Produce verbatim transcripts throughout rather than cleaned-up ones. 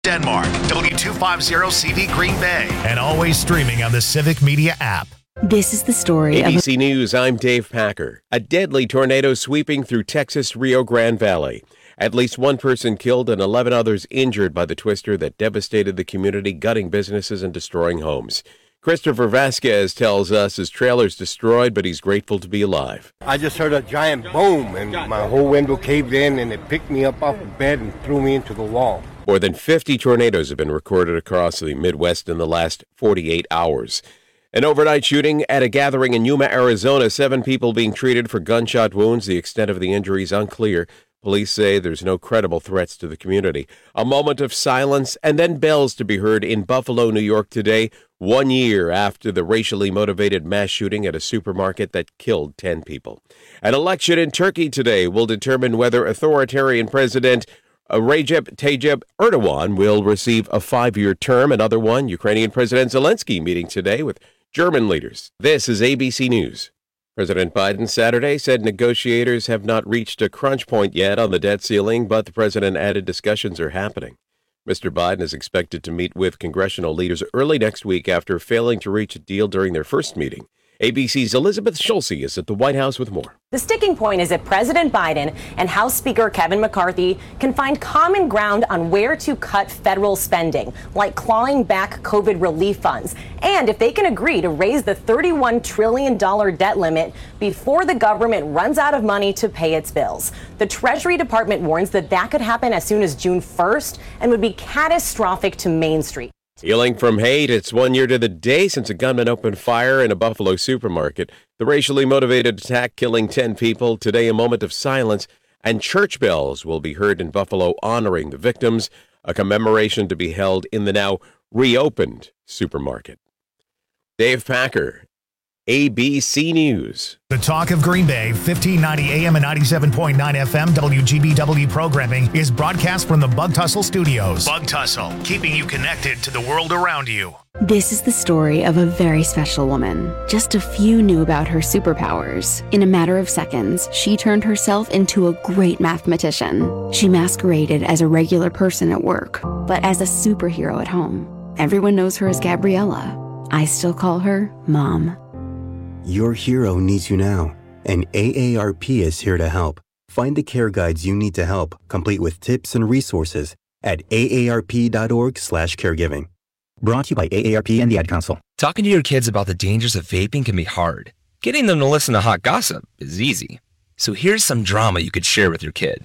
Denmark, W two fifty C V Green Bay, and always streaming on the Civic Media app. This is the story A B C of... News, I'm Dave Packer. A deadly tornado sweeping through Texas' Rio Grande Valley. At least one person killed and eleven others injured by the twister that devastated the community, gutting businesses and destroying homes. Christopher Vasquez tells us his trailer's destroyed, but he's grateful to be alive. I just heard a giant boom, and my whole window caved in, and it picked me up off the bed and threw me into the wall. More than fifty tornadoes have been recorded across the Midwest in the last forty-eight hours. An overnight shooting at a gathering in Yuma, Arizona. Seven people being treated for gunshot wounds. The extent of the injuries unclear. Police say there's no credible threats to the community. A moment of silence and then bells to be heard in Buffalo, New York today, one year after the racially motivated mass shooting at a supermarket that killed ten people. An election in Turkey today will determine whether authoritarian President Recep Tayyip Erdogan will receive a five-year term. Another one, Ukrainian President Zelensky meeting today with German leaders. This is A B C News. President Biden Saturday said negotiators have not reached a crunch point yet on the debt ceiling, but the president added discussions are happening. Mister Biden is expected to meet with congressional leaders early next week after failing to reach a deal during their first meeting. A B C's Elizabeth Schulze is at the White House with more. The sticking point is if President Biden and House Speaker Kevin McCarthy can find common ground on where to cut federal spending, like clawing back COVID relief funds, and if they can agree to raise the thirty-one trillion dollars debt limit before the government runs out of money to pay its bills. The Treasury Department warns that that could happen as soon as June first and would be catastrophic to Main Street. Healing from hate, it's one year to the day since a gunman opened fire in a Buffalo supermarket. The racially motivated attack killing ten people. Today, a moment of silence, and church bells will be heard in Buffalo honoring the victims. A commemoration to be held in the now reopened supermarket. Dave Packer, A B C News. The Talk of Green Bay, fifteen ninety A M and ninety-seven point nine F M W G B W programming is broadcast from the Bug Tussle Studios. Bug Tussle, keeping you connected to the world around you. This is the story of a very special woman. Just a few knew about her superpowers. In a matter of seconds, she turned herself into a great mathematician. She masqueraded as a regular person at work, but as a superhero at home. Everyone knows her as Gabriella. I still call her Mom. Your hero needs you now, and A A R P is here to help. Find the care guides you need to help, complete with tips and resources at A A R P dot org slash caregiving. Brought to you by A A R P and the Ad Council. Talking to your kids about the dangers of vaping can be hard. Getting them to listen to hot gossip is easy. So here's some drama you could share with your kid.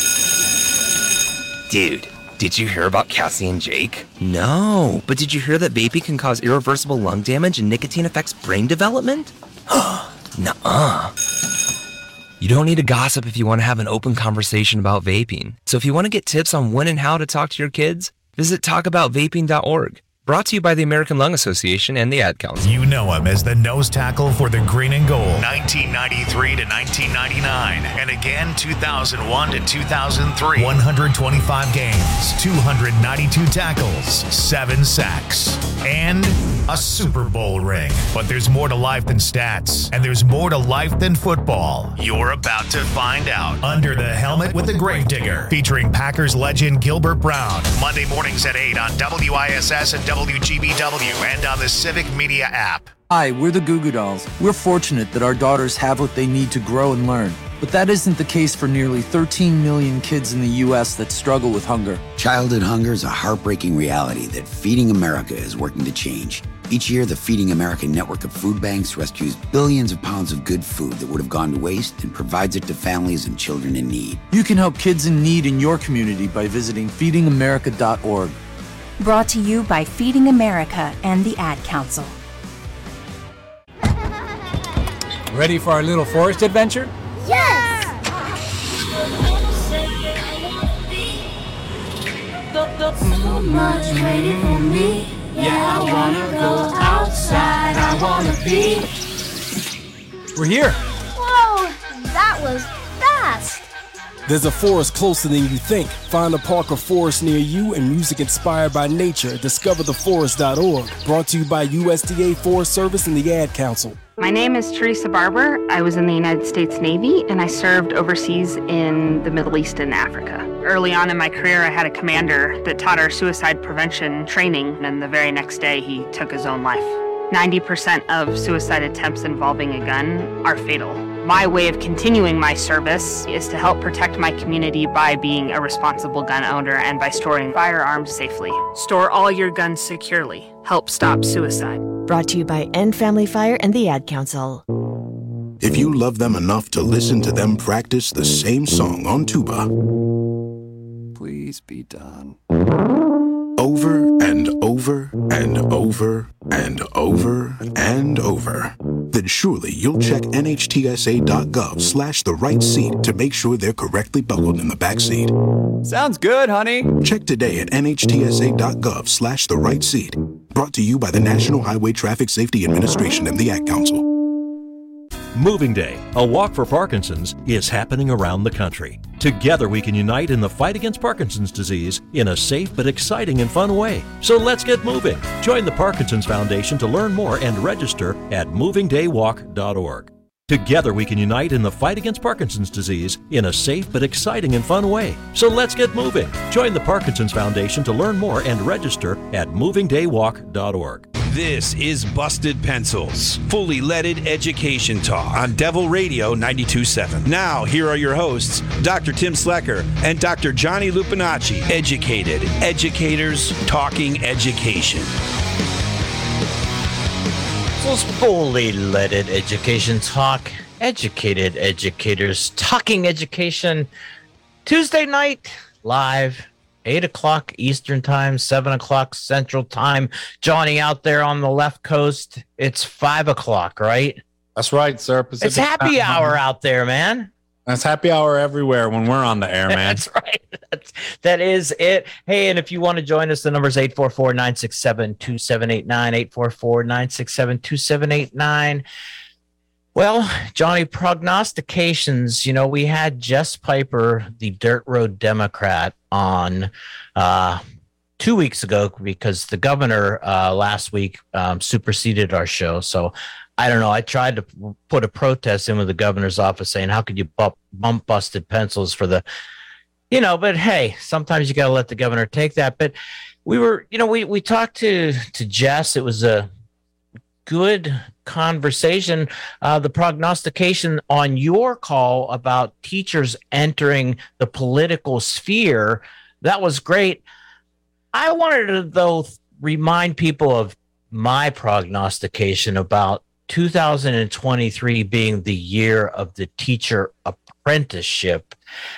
Dude, did you hear about Cassie and Jake? No, but did you hear that vaping can cause irreversible lung damage and nicotine affects brain development? Nuh-uh. You don't need to gossip if you want to have an open conversation about vaping. So if you want to get tips on when and how to talk to your kids, visit talk about vaping dot org. Brought to you by the American Lung Association and the Ad Council. You know him as the nose tackle for the Green and Gold, nineteen ninety-three to nineteen ninety-nine, and again two thousand one to two thousand three. one hundred twenty-five games, two hundred ninety-two tackles, seven sacks, and a Super Bowl ring. But there's more to life than stats, and there's more to life than football. You're about to find out. Under the Helmet with the Gravedigger, featuring Packers legend Gilbert Brown. Monday mornings at eight on W I S S and W G B W and on the Civic Media app. Hi, we're the Goo Goo Dolls. We're fortunate that our daughters have what they need to grow and learn. But that isn't the case for nearly thirteen million kids in the U S that struggle with hunger. Childhood hunger is a heartbreaking reality that Feeding America is working to change. Each year, the Feeding America network of food banks rescues billions of pounds of good food that would have gone to waste and provides it to families and children in need. You can help kids in need in your community by visiting feeding america dot org. Brought to you by Feeding America and the Ad Council. Ready for our little forest adventure? Yes! So much waiting for me. Yeah, I wanna go outside. I wanna be. We're here. Whoa, that was fast. There's a forest closer than you think. Find a park or forest near you and music inspired by nature. discover the forest dot org. Brought to you by U S D A Forest Service and the Ad Council. My name is Teresa Barber. I was in the United States Navy and I served overseas in the Middle East and Africa. Early on in my career, I had a commander that taught our suicide prevention training, and the very next day he took his own life. ninety percent of suicide attempts involving a gun are fatal. My way of continuing my service is to help protect my community by being a responsible gun owner and by storing firearms safely. Store all your guns securely. Help stop suicide. Brought to you by End Family Fire and the Ad Council. If you love them enough to listen to them practice the same song on tuba, please be done. Over and over and over and over and over, then surely you'll check nhtsa.gov slash the right seat to make sure they're correctly buckled in the back seat. Sounds good, honey. Check today at nhtsa.gov slash the right seat. Brought to you by the National Highway Traffic Safety Administration and the Ad Council. Moving Day, a walk for Parkinson's, is happening around the country. Together we can unite in the fight against Parkinson's disease in a safe but exciting and fun way. So let's get moving. Join the Parkinson's Foundation to learn more and register at moving day walk dot org. Together we can unite in the fight against Parkinson's disease in a safe but exciting and fun way. So let's get moving. Join the Parkinson's Foundation to learn more and register at moving day walk dot org. This is Busted Pencils, fully leaded education talk on Devil Radio ninety-two point seven. Now, here are your hosts, Doctor Tim Slecker and Doctor Johnny Lupinacci. Educated educators talking education. This is fully leaded education talk, educated educators talking education. Tuesday night, live. eight o'clock Eastern Time, seven o'clock Central Time. Johnny out there on the left coast, it's five o'clock, right? That's right, sir. Pacific it's happy time. hour out there, man. That's happy hour everywhere when we're on the air, man. That's right. That's, that is it. Hey, and if you want to join us, the number is eight four four, nine six seven, two seven eight nine, eight four four, nine six seven, two seven eight nine. Well, Johnny, prognostications, you know, we had Jess Piper, the Dirt Road Democrat, on uh, two weeks ago because the governor uh, last week um, superseded our show. So I don't know. I tried to put a protest in with the governor's office saying, how could you bump, bump Busted Pencils for the, you know, but hey, sometimes you got to let the governor take that. But we were, you know, we, we talked to, to Jess. It was a good conversation. Uh, the prognostication on your call about teachers entering the political sphere, that was great. I wanted to, though, remind people of my prognostication about two thousand twenty-three being the year of the teacher apprenticeship.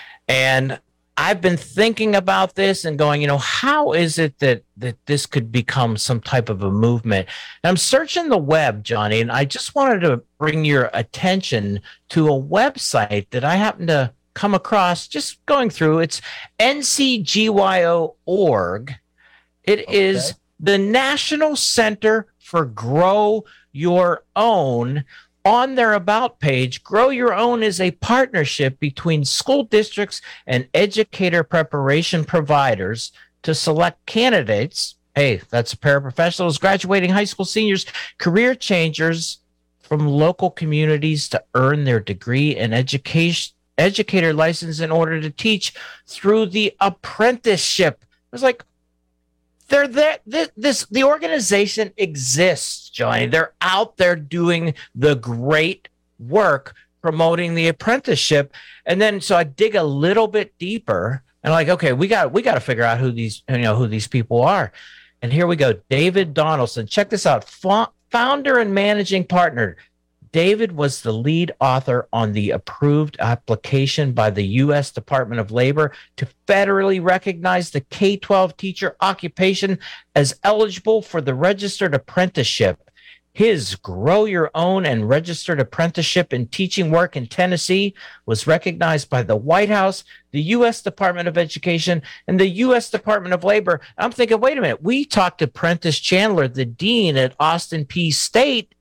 And I've been thinking about this and going, you know, how is it that that this could become some type of a movement? And I'm searching the web, Johnny, and I just wanted to bring your attention to a website that I happened to come across just going through. It's N C G Y O dot org. It okay. is the National Center for Grow Your Own. On their About page, Grow Your Own is a partnership between school districts and educator preparation providers to select candidates. Hey, that's paraprofessionals, graduating high school seniors, career changers from local communities to earn their degree and education educator license in order to teach through the apprenticeship. It was like, they're there. This, this the organization exists, Johnny. They're out there doing the great work, promoting the apprenticeship. And then, so I dig a little bit deeper, and I'm like, okay, we got we got to figure out who these you know who these people are. And here we go, David Donaldson. Check this out, F- founder and managing partner. David was the lead author on the approved application by the U S Department of Labor to federally recognize the K twelve teacher occupation as eligible for the registered apprenticeship. His Grow Your Own and registered apprenticeship in teaching work in Tennessee was recognized by the White House, the U S Department of Education, and the U S Department of Labor. I'm thinking, wait a minute, we talked to Prentice Chandler, the dean at Austin Peay State.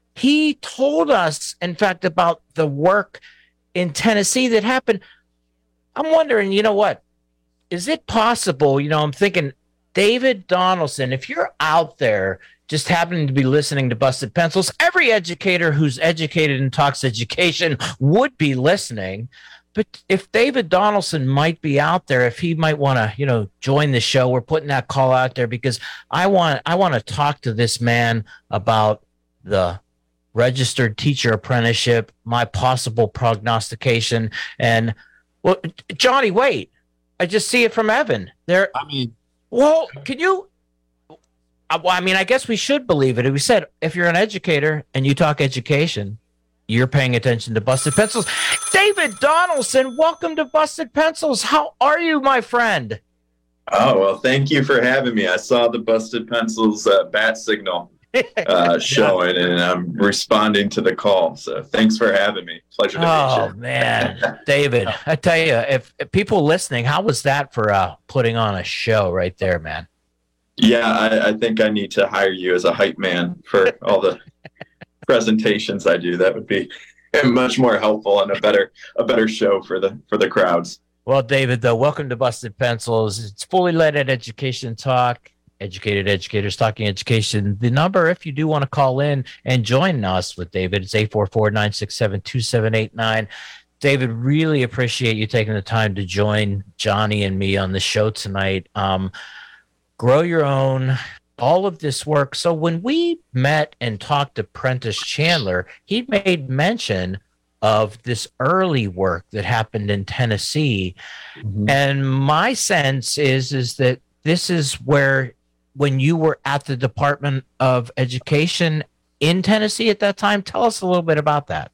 He told us, in fact, about the work in Tennessee that happened. I'm wondering, you know what? Is it possible? You know, I'm thinking, David Donaldson, if you're out there just happening to be listening to Busted Pencils, every educator who's educated and talks education would be listening. but if David Donaldson might be out there, if he might want to, you know, join the show, we're putting that call out there because I want I want to talk to this man about the registered teacher apprenticeship, my possible prognostication, and well, Johnny, wait, I just see it from Evan. There, I mean, well, can you? Uh, well, I mean, I guess we should believe it. We said if you're an educator and you talk education, you're paying attention to Busted Pencils. David Donaldson, welcome to Busted Pencils. How are you, my friend? Oh, well, thank you for having me. I saw the Busted Pencils uh, bat signal uh, showing, yeah. and I'm responding to the call. So thanks for having me. Pleasure to oh, meet you. Oh, man. David, I tell you, if, if people listening, how was that for uh, putting on a show right there, man? Yeah, I, I think I need to hire you as a hype man for all the presentations I do. That would be much more helpful and a better a better show for the for the crowds. Well, David, though, welcome to Busted Pencils. It's fully loaded education talk, educated educators talking education. The number, if you do want to call in and join us with David, it's eight four four, nine six seven, two seven eight nine. David, really appreciate you taking the time to join Johnny and me on the show tonight. Um, grow your own. All of this work. So when we met and talked to Prentice Chandler, he made mention of this early work that happened in Tennessee. Mm-hmm. And my sense is, is that this is where, when you were at the Department of Education in Tennessee at that time, tell us a little bit about that.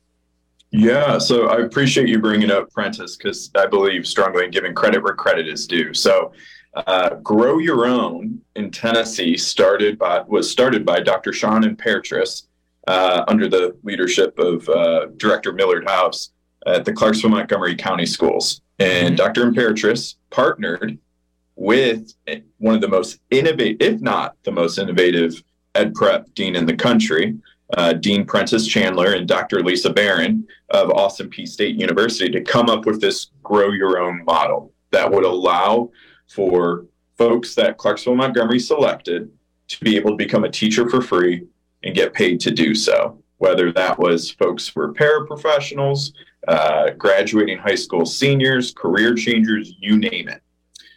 Yeah, so I appreciate you bringing up Prentice because I believe strongly in giving credit where credit is due. So Uh, Grow Your Own in Tennessee started by was started by Doctor Sean Imperatrice uh, under the leadership of uh, Director Millard House at the Clarksville Montgomery County Schools. And mm-hmm. Doctor Imperatrice partnered with one of the most innovative, if not the most innovative, ed prep dean in the country, uh, Dean Prentice Chandler and Doctor Lisa Barron of Austin Peay State University, to come up with this Grow Your Own model that would allow for folks that Clarksville Montgomery selected to be able to become a teacher for free and get paid to do so. Whether that was folks who were paraprofessionals, uh, graduating high school seniors, career changers, you name it.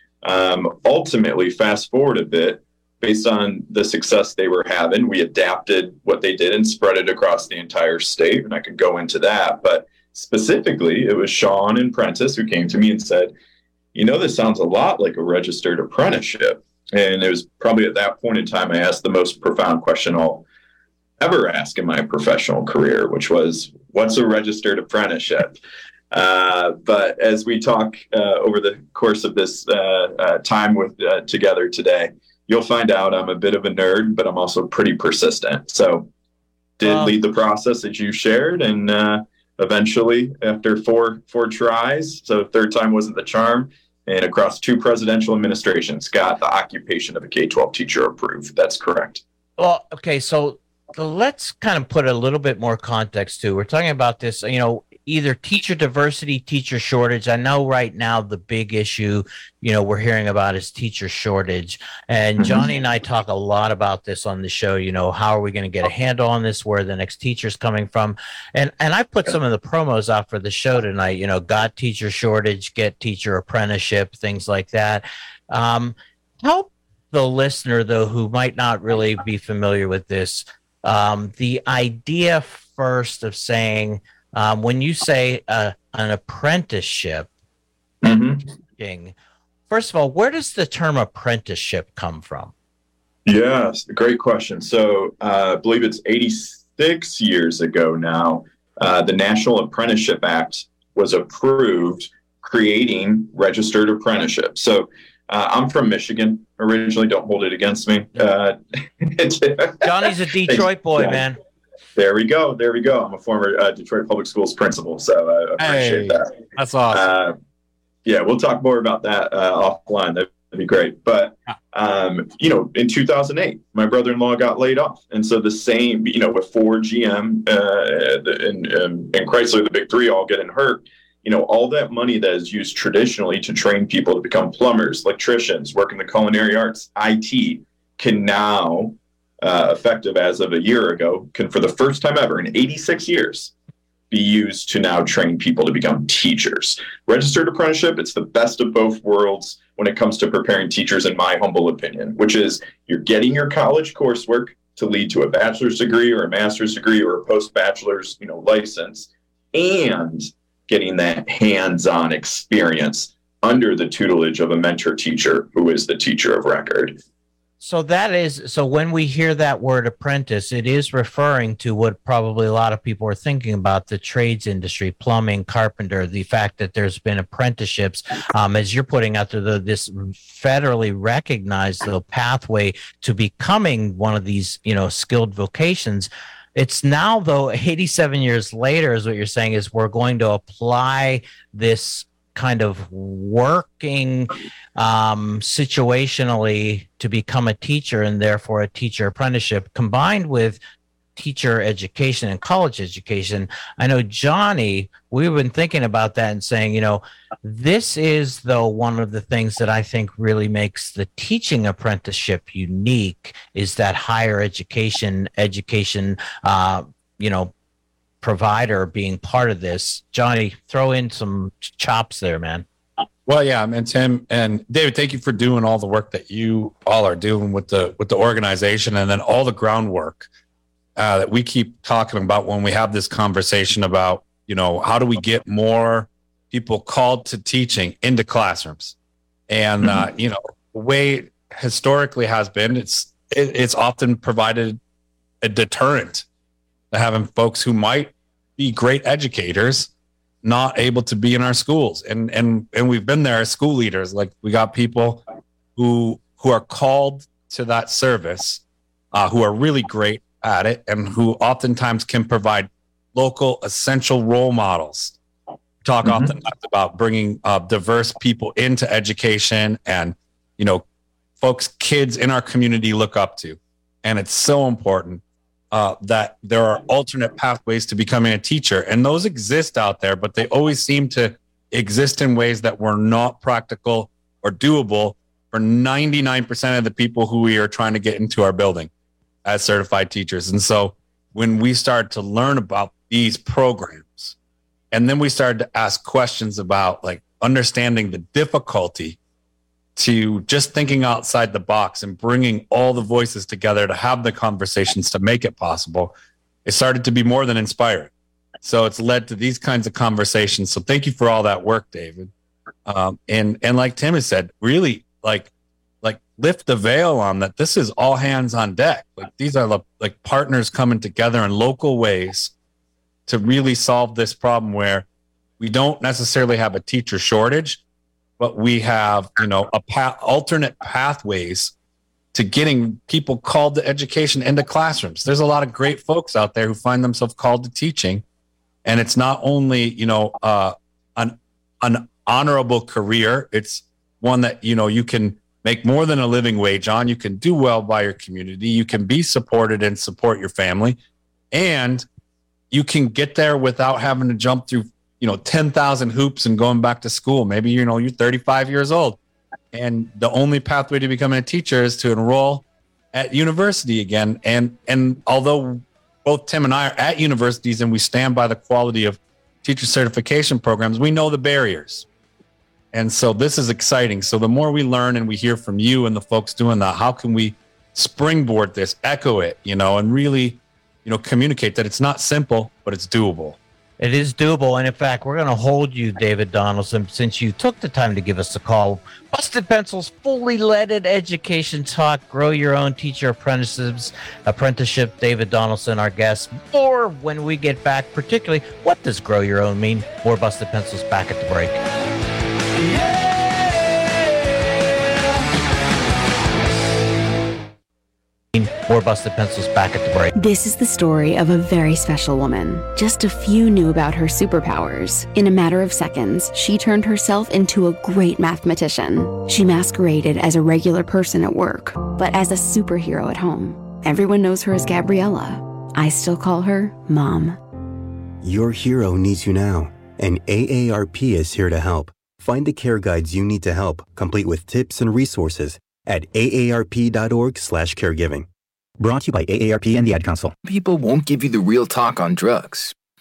Um, ultimately, fast forward a bit, based on the success they were having, we adapted what they did and spread it across the entire state. And I could go into that, but specifically it was Sean and Prentice who came to me and said, you know, this sounds a lot like a registered apprenticeship. And it was probably at that point in time I asked the most profound question I'll ever ask in my professional career, which was, what's a registered apprenticeship? Uh, but as we talk uh, over the course of this uh, uh, time with uh, together today, you'll find out I'm a bit of a nerd, but I'm also pretty persistent. So did wow. lead the process that you shared, and uh, eventually, after four four tries, so third time wasn't the charm, and across two presidential administrations, got the occupation of a K twelve teacher approved. That's correct. Well, okay, so, so let's kind of put a little bit more context to. We're talking about this, you know, either teacher diversity, teacher shortage. I know right now the big issue, you know, we're hearing about is teacher shortage. And Johnny and I talk a lot about this on the show. You know, how are we going to get a handle on this? Where the next teacher's coming from? And and I put some of the promos out for the show tonight. You know, got teacher shortage, get teacher apprenticeship, things like that. Um, help the listener though, who might not really be familiar with this. Um, the idea first of saying, Um, when you say uh, an apprenticeship, mm-hmm. first of all, where does the term apprenticeship come from? Yes, great question. So uh, I believe it's eighty-six years ago now, uh, the National Apprenticeship Act was approved, creating registered apprenticeships. So uh, I'm from Michigan originally. Don't hold it against me. Uh, Johnny's a Detroit boy, yeah. man. There we go. There we go. I'm a former uh, Detroit Public Schools principal, so I appreciate hey, that. That's awesome. Uh, yeah, we'll talk more about that uh, offline. That'd be great. But, um, you know, in two thousand eight, my brother-in-law got laid off. And so the same, you know, with Ford, G M, uh, and, and, and Chrysler, the big three, all getting hurt, you know, all that money that is used traditionally to train people to become plumbers, electricians, work in the culinary arts, I T, can now... Uh, effective as of a year ago, can for the first time ever in eighty-six years be used to now train people to become teachers. Registered apprenticeship, it's the best of both worlds when it comes to preparing teachers, in my humble opinion, which is you're getting your college coursework to lead to a bachelor's degree or a master's degree or a post-bachelor's, you know, license, and getting that hands-on experience under the tutelage of a mentor teacher who is the teacher of record. So that is, so when we hear that word apprentice, it is referring to what probably a lot of people are thinking about, the trades industry, plumbing, carpenter, the fact that there's been apprenticeships, um, as you're putting out there, the, this federally recognized the pathway to becoming one of these, you know, skilled vocations. It's now, though, eighty-seven years later, is what you're saying, is we're going to apply this kind of working um, situationally to become a teacher, and therefore a teacher apprenticeship combined with teacher education and college education. I know, Johnny, we've been thinking about that and saying, you know, this is, though, one of the things that I think really makes the teaching apprenticeship unique is that higher education, education, uh, you know, provider being part of this. Johnny, throw in some chops there, man. Well, yeah, and Tim and David, thank you for doing all the work that you all are doing with the with the organization, and then all the groundwork uh, that we keep talking about when we have this conversation about, you know, how do we get more people called to teaching into classrooms? And uh, you know, the way it historically has been, it's it, it's often provided a deterrent to having folks who might be great educators not able to be in our schools. And and and we've been there as school leaders. Like, we got people who who are called to that service, uh, who are really great at it, and who oftentimes can provide local essential role models. We talk mm-hmm. oftentimes about bringing uh, diverse people into education, and, you know, folks, kids in our community look up to. And it's so important uh, that there are alternate pathways to becoming a teacher. And those exist out there, but they always seem to exist in ways that were not practical or doable for ninety-nine percent of the people who we are trying to get into our building as certified teachers. And so when we started to learn about these programs, and then we started to ask questions about, like, understanding the difficulty to just thinking outside the box and bringing all the voices together to have the conversations to make it possible, it started to be more than inspiring. So it's led to these kinds of conversations. So thank you for all that work, David. Um, and and like Tim has said, really, like like lift the veil on that. This is all hands on deck. Like, these are like partners coming together in local ways to really solve this problem, where we don't necessarily have a teacher shortage, but we have, you know, a path, alternate pathways to getting people called to education into classrooms. There's a lot of great folks out there who find themselves called to teaching, and it's not only, you know, uh, an an honorable career. It's one that, you know, you can make more than a living wage on. You can do well by your community. You can be supported and support your family, and you can get there without having to jump through, you know, ten thousand hoops and going back to school. Maybe, you know, you're thirty-five years old, and the only pathway to becoming a teacher is to enroll at university again. And, and although both Tim and I are at universities and we stand by the quality of teacher certification programs, we know the barriers. And so this is exciting. So the more we learn and we hear from you and the folks doing that, how can we springboard this, echo it, you know, and really, you know, communicate that it's not simple, but it's doable. It is doable. And in fact, we're going to hold you, David Donaldson, since you took the time to give us a call. Busted Pencil's fully leaded education talk, grow your own teacher apprentices, apprenticeship. David Donaldson, our guest. More when we get back, particularly, what does grow your own mean? More Busted Pencils back at the break. More Busted Pencils back at the break. This is the story of a very special woman. Just a few knew about her superpowers. In a matter of seconds, she turned herself into a great mathematician. She masqueraded as a regular person at work, but as a superhero at home. Everyone knows her as Gabriella. I still call her Mom. Your hero needs you now, and A A R P is here to help. Find the care guides you need to help, complete with tips and resources at A A R P dot org slash caregiving. Brought to you by A A R P and the Ad Council. People won't give you the real talk on drugs,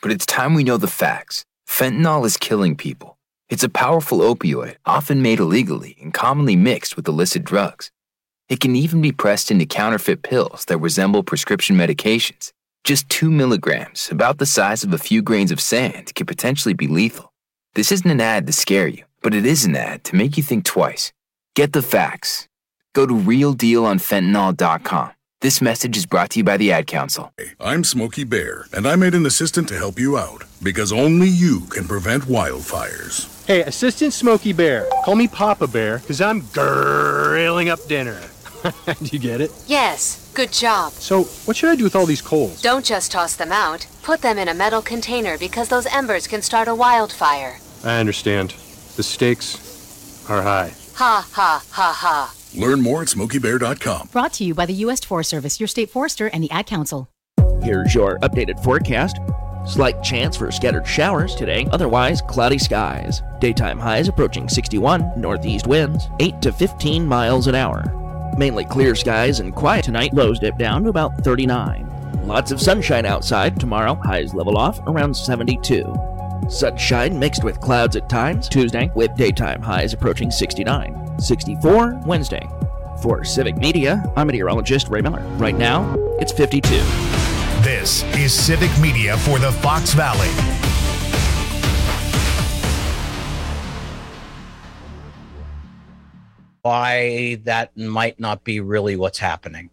but it's time we know the facts. Fentanyl is killing people. It's a powerful opioid, often made illegally and commonly mixed with illicit drugs. It can even be pressed into counterfeit pills that resemble prescription medications. Just two milligrams, about the size of a few grains of sand, can potentially be lethal. This isn't an ad to scare you, but it is an ad to make you think twice. Get the facts. Go to real deal on fentanyl dot com. This message is brought to you by the Ad Council. I'm Smokey Bear, and I made an assistant to help you out, because only you can prevent wildfires. Hey, Assistant Smokey Bear. Call me Papa Bear, because I'm grilling up dinner. Do you get it? Yes, good job. So, what should I do with all these coals? Don't just toss them out. Put them in a metal container because those embers can start a wildfire. I understand. The stakes are high. Ha, ha, ha, ha. Learn more at smokey bear dot com. Brought to you by the U S Forest Service, your state forester, and the Ad Council. Here's your updated forecast. Slight chance for scattered showers today, otherwise cloudy skies. Daytime highs approaching sixty-one, northeast winds, eight to fifteen miles an hour. Mainly clear skies and quiet tonight, lows dip down to about thirty-nine. Lots of sunshine outside tomorrow, highs level off around seventy-two. Sunshine mixed with clouds at times Tuesday, with daytime highs approaching sixty-nine. sixty-four Wednesday. For Civic Media, I'm meteorologist Ray Miller. Right now, it's fifty-two. This is Civic Media for the Fox Valley. Why that might not be really what's happening.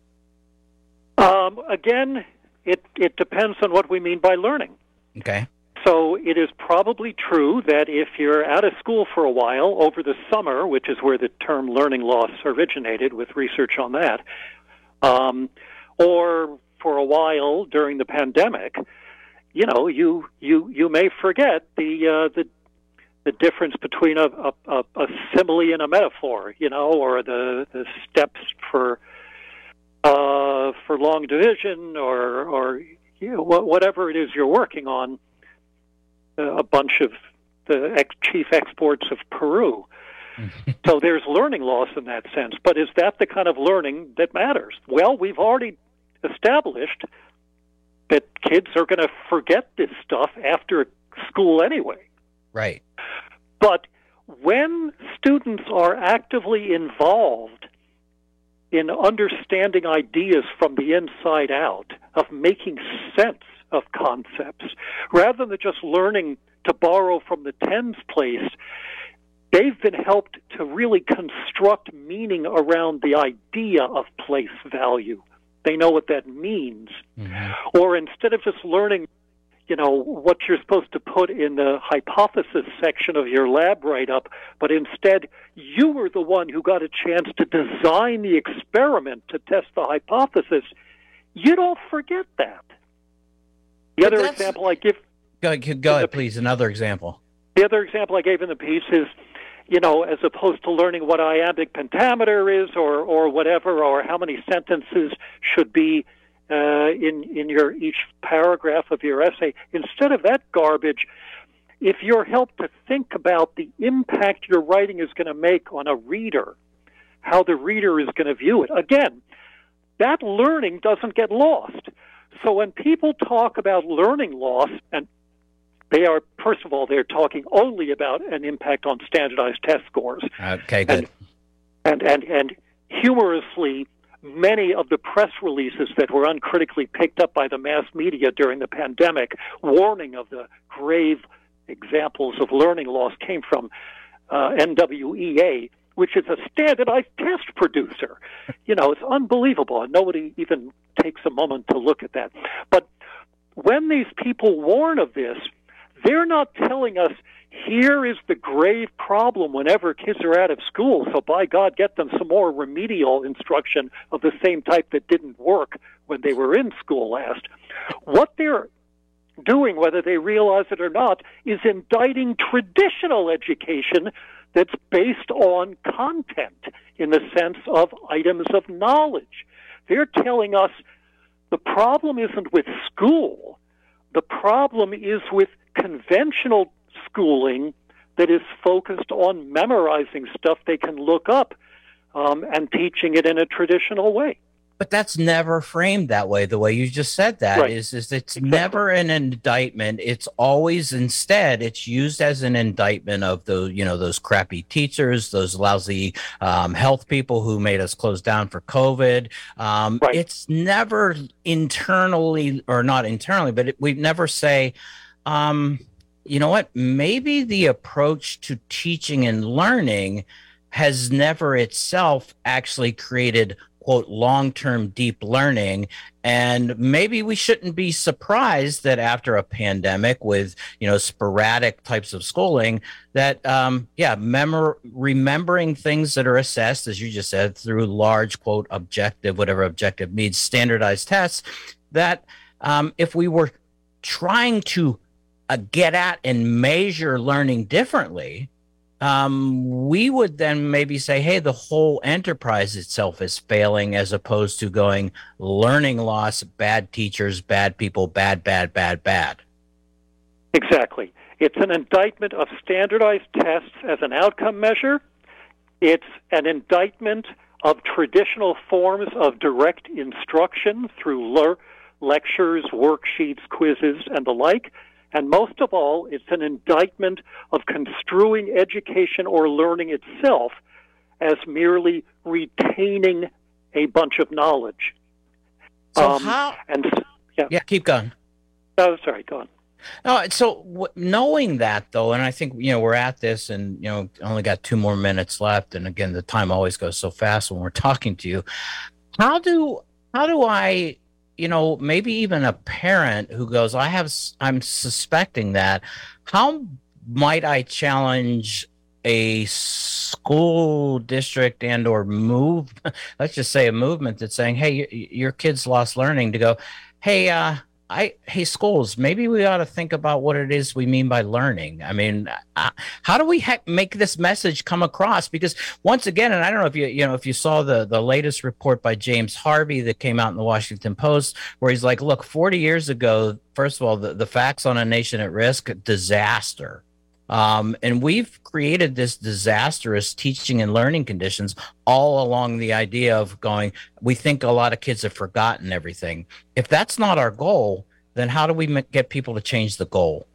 Um, again, it, it depends on what we mean by learning. Okay. So it is probably true that if you're out of school for a while over the summer, which is where the term learning loss originated with research on that, um, or for a while during the pandemic, you know, you you you may forget the uh, the the difference between a, a, a simile and a metaphor, you know, or the, the steps for uh, for long division, or or you know, whatever it is you're working on. A bunch of the ex- chief exports of Peru. So there's learning loss in that sense. But is that the kind of learning that matters? Well, we've already established that kids are going to forget this stuff after school anyway. Right. But when students are actively involved in understanding ideas from the inside out, of making sense of concepts, rather than just learning to borrow from the tens place, they've been helped to really construct meaning around the idea of place value. They know what that means. Mm-hmm. Or instead of just learning, you know, what you're supposed to put in the hypothesis section of your lab write-up, but instead you were the one who got a chance to design the experiment to test the hypothesis, you don't forget that. The other example I give... Go, go ahead, please, another example. The other example I gave in the piece is, you know, as opposed to learning what iambic pentameter is or, or whatever, or how many sentences should be uh, in, in your each paragraph of your essay, instead of that garbage, if you're helped to think about the impact your writing is going to make on a reader, how the reader is going to view it, again, that learning doesn't get lost. So when people talk about learning loss, and they are, first of all, they're talking only about an impact on standardized test scores. Okay, good. And, and, and, and humorously, many of the press releases that were uncritically picked up by the mass media during the pandemic, warning of the grave examples of learning loss, came from uh, N W E A, which is a standardized test producer. You know, it's unbelievable, and nobody even takes a moment to look at that. But when these people warn of this, they're not telling us, here is the grave problem whenever kids are out of school, so by God, get them some more remedial instruction of the same type that didn't work when they were in school last. What they're doing, whether they realize it or not, is indicting traditional education that's based on content in the sense of items of knowledge. They're telling us the problem isn't with school. The problem is with conventional schooling that is focused on memorizing stuff they can look up um, and teaching it in a traditional way. but that's never framed that way. The way you just said that Right. is, is it's never an indictment. It's always, instead, it's used as an indictment of the, you know, those crappy teachers, those lousy um, health people who made us close down for COVID. Um, It's never internally, or not internally, but it, we never say, um, you know what, maybe the approach to teaching and learning has never itself actually created, quote, long-term deep learning. And maybe we shouldn't be surprised that after a pandemic with, you know, sporadic types of schooling, that, um, yeah, memor- remembering things that are assessed, as you just said, through large, quote, objective, whatever objective means, standardized tests, that um, if we were trying to uh, get at and measure learning differently, Um, we would then maybe say, hey, the whole enterprise itself is failing, as opposed to going learning loss, bad teachers, bad people, bad, bad, bad, bad. Exactly. It's an indictment of standardized tests as an outcome measure. It's an indictment of traditional forms of direct instruction through le- lectures, worksheets, quizzes, and the like. And most of all, it's an indictment of construing education or learning itself as merely retaining a bunch of knowledge. So Um, how? And yeah, yeah, keep going. Oh, sorry, go on. No, so w- knowing that, though, and I think, you know, we're at this, and, you know, only got two more minutes left, and again, the time always goes so fast when we're talking to you. How do how do I, you know, maybe even a parent who goes, I have, s- I'm suspecting that, how might I challenge a school district and or move, let's just say a movement that's saying, hey, y- your kids lost learning, to go, hey, uh, I, hey, schools, maybe we ought to think about what it is we mean by learning. I mean, uh, how do we ha- make this message come across? Because once again, and I don't know if you, you know, if you saw the, the latest report by James Harvey that came out in the Washington Post, where he's like, look, forty years ago, first of all, the, the facts on a nation at risk, disaster. Um, and we've created this disastrous teaching and learning conditions all along the idea of going, we think a lot of kids have forgotten everything. If that's not our goal, then how do we m- get people to change the goal?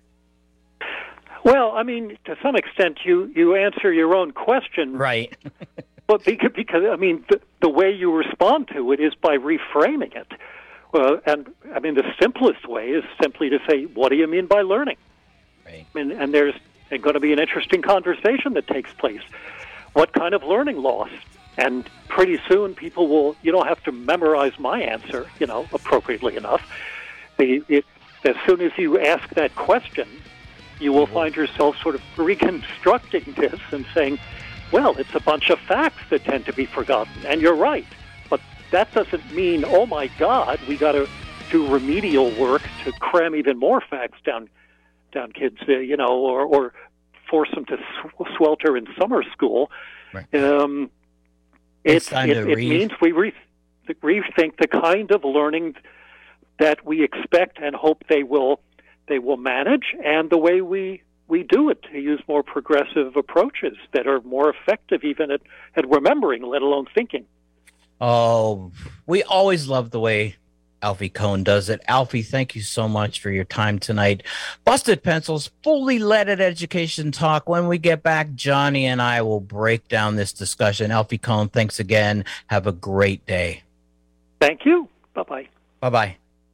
Well, I mean, to some extent, you, you answer your own question. Right. But because, because, I mean, the, the way you respond to it is by reframing it. Well, and, I mean, the simplest way is simply to say, what do you mean by learning? Right. And, and there's going to be an interesting conversation that takes place. What kind of learning loss? And pretty soon people will, you don't have to memorize my answer, you know, appropriately enough. The, it, as soon as you ask that question, you will find yourself sort of reconstructing this and saying, well, it's a bunch of facts that tend to be forgotten. And you're right. But that doesn't mean, oh, my God, we got to do remedial work to cram even more facts down down kids, uh, you know, or, or force them to sw- swelter in summer school. Right. Um, It's it time it, to it re- means we re- rethink the kind of learning that we expect and hope they will they will manage, and the way we, we do it, to use more progressive approaches that are more effective even at, at remembering, let alone thinking. Oh, we always love the way Alfie Kohn does it. Alfie, thank you so much for your time tonight. Busted Pencils, fully leaded education talk. When we get back, Johnny and I will break down this discussion. Alfie Kohn, thanks again. Have a great day. Thank you. Bye-bye. Bye-bye.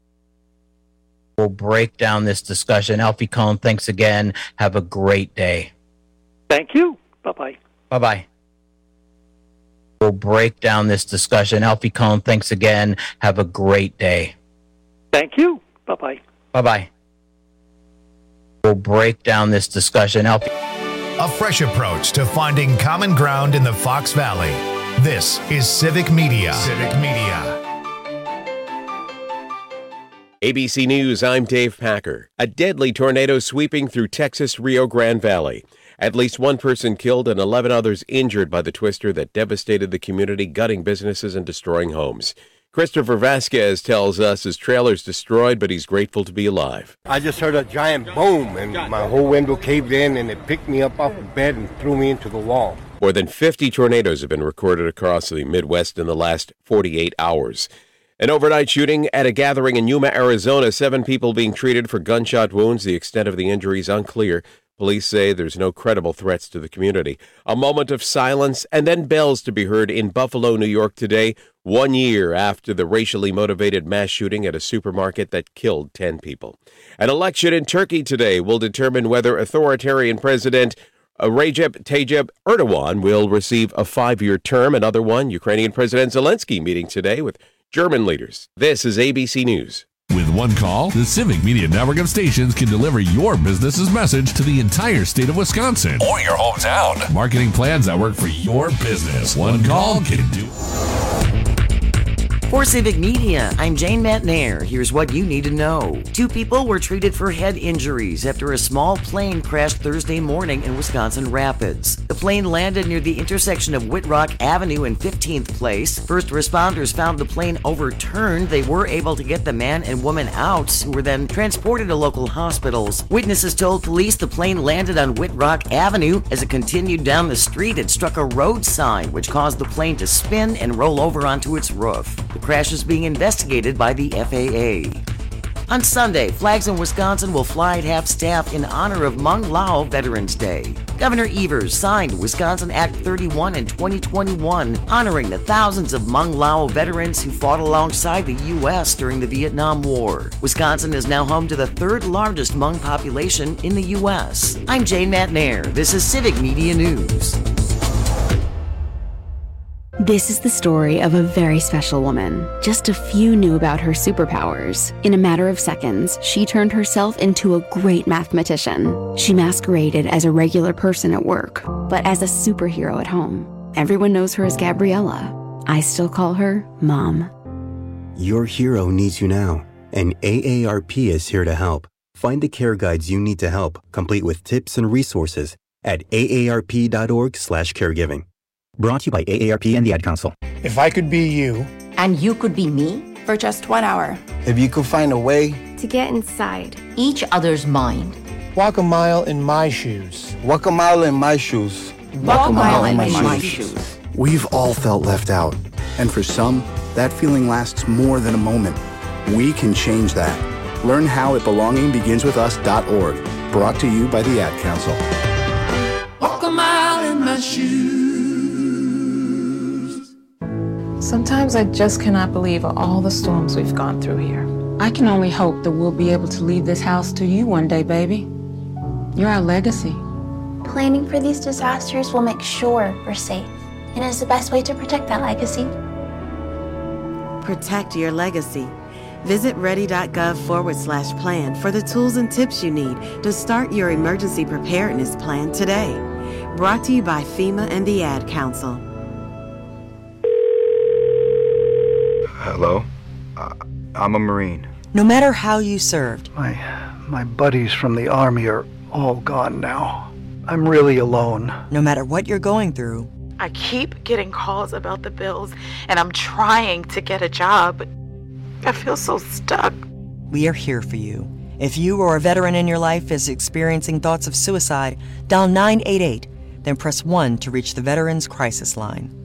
We'll break down this discussion. Alfie Kohn, thanks again. Have a great day. Thank you. Bye-bye. Bye-bye. We'll break down this discussion. Alfie Kohn, thanks again. Have a great day. Thank you. Bye-bye. Bye-bye. We'll break down this discussion. Alfie. A fresh approach to finding common ground in the Fox Valley. This is Civic Media. Civic Media. A B C News, I'm Dave Packer. A deadly tornado sweeping through Texas' Rio Grande Valley. At least one person killed and eleven others injured by the twister that devastated the community, gutting businesses and destroying homes. Christopher Vasquez tells us his trailer's destroyed, but he's grateful to be alive. I just heard a giant boom, and my whole window caved in, and it picked me up off the bed and threw me into the wall. More than fifty tornadoes have been recorded across the Midwest in the last forty-eight hours. An overnight shooting at a gathering in Yuma, Arizona. Seven people being treated for gunshot wounds. The extent of the injuries unclear. Police say there's no credible threats to the community. A moment of silence and then bells to be heard in Buffalo, New York today, one year after the racially motivated mass shooting at a supermarket that killed ten people. An election in Turkey today will determine whether authoritarian President Recep Tayyip Erdogan will receive a five-year term. Another one, Ukrainian President Zelensky meeting today with German leaders. This is A B C News. With one call, the Civic Media network of stations can deliver your business's message to the entire state of Wisconsin or your hometown. Marketing plans that work for your business. One call can do. For Civic Media, I'm Jane Matnair. Here's what you need to know. Two people were treated for head injuries after a small plane crashed Thursday morning in Wisconsin Rapids. The plane landed near the intersection of Whitrock Avenue and fifteenth Place. First responders found the plane overturned. They were able to get the man and woman out, who were then transported to local hospitals. Witnesses told police the plane landed on Whitrock Avenue. As it continued down the street, it struck a road sign, which caused the plane to spin and roll over onto its roof. The crash is being investigated by the F A A. On Sunday, flags in Wisconsin will fly at half-staff in honor of Hmong Lao Veterans Day. Governor Evers signed Wisconsin Act thirty-one in twenty twenty-one, honoring the thousands of Hmong Lao veterans who fought alongside the U S during the Vietnam War. Wisconsin is now home to the third largest Hmong population in the U S. I'm Jane Matnair. This is Civic Media News. This is the story of a very special woman. Just a few knew about her superpowers. In a matter of seconds, she turned herself into a great mathematician. She masqueraded as a regular person at work, but as a superhero at home. Everyone knows her as Gabriella. I still call her Mom. Your hero needs you now, and A A R P is here to help. Find the care guides you need to help, complete with tips and resources at A A R P dot org slash caregiving. Brought to you by A A R P and the Ad Council. If I could be you. And you could be me? For just one hour. If you could find a way. To get inside each other's mind. Walk a mile in my shoes. Walk a mile in my shoes. Walk, Walk a mile, mile in, in my, my shoes. shoes. We've all felt left out. And for some, that feeling lasts more than a moment. We can change that. Learn how at belonging begins with us dot org. Brought to you by the Ad Council. Walk a mile in my shoes. Sometimes I just cannot believe all the storms we've gone through here. I can only hope that we'll be able to leave this house to you one day, baby. You're our legacy. Planning for these disasters will make sure we're safe, and is the best way to protect that legacy. Protect your legacy. Visit ready.gov forward slash plan for the tools and tips you need to start your emergency preparedness plan today. Brought to you by FEMA and the Ad Council. Hello? Uh, I'm a Marine. No matter how you served. My, my buddies from the Army are all gone now. I'm really alone. No matter what you're going through. I keep getting calls about the bills, and I'm trying to get a job. I feel so stuck. We are here for you. If you or a veteran in your life is experiencing thoughts of suicide, dial nine eight eight, then press one to reach the Veterans Crisis Line.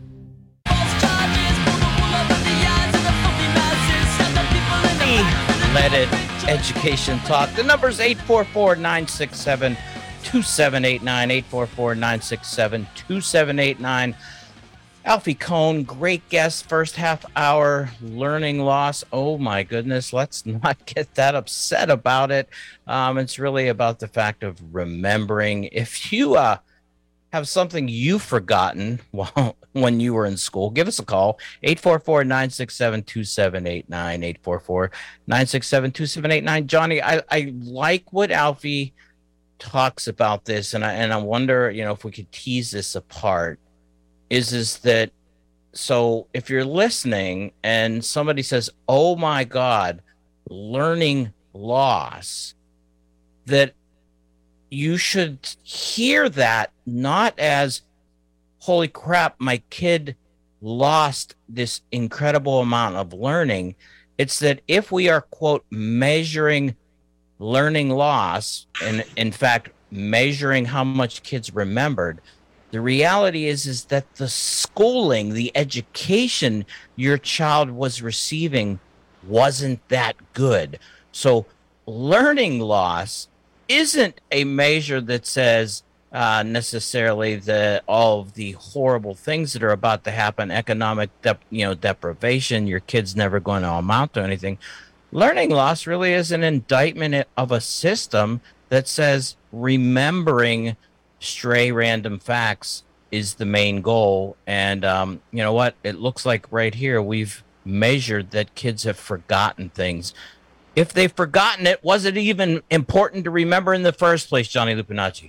Let It Education Talk. The number's eight four four, nine six seven, two seven eight nine, eight four four, nine six seven, two seven eight nine. Alfie Kohn, great guest, first half hour, learning loss. Oh my goodness, let's not get that upset about it. Um, it's really about the fact of remembering. If you uh, have something you've forgotten while, when you were in school, give us a call, eight four four, nine six seven, two seven eight nine, eight four four, nine six seven, two seven eight nine. Johnny, I, I like what Alfie talks about this, and I, and I wonder, you know, if we could tease this apart. Is is that so if you're listening and somebody says, oh my God, learning loss, that you should hear that not as, holy crap, my kid lost this incredible amount of learning. It's that if we are, quote, measuring learning loss, and in fact, measuring how much kids remembered, The reality is, is that the schooling, the education your child was receiving wasn't that good. So learning loss isn't a measure that says uh, necessarily that all of the horrible things that are about to happen, economic, dep- you know, deprivation, your kid's never going to amount to anything. Learning loss really is an indictment of a system that says remembering stray random facts is the main goal. And um, you know what? It looks like right here we've measured that kids have forgotten things. If they've forgotten it, was it even important to remember in the first place, Johnny Lupinacci?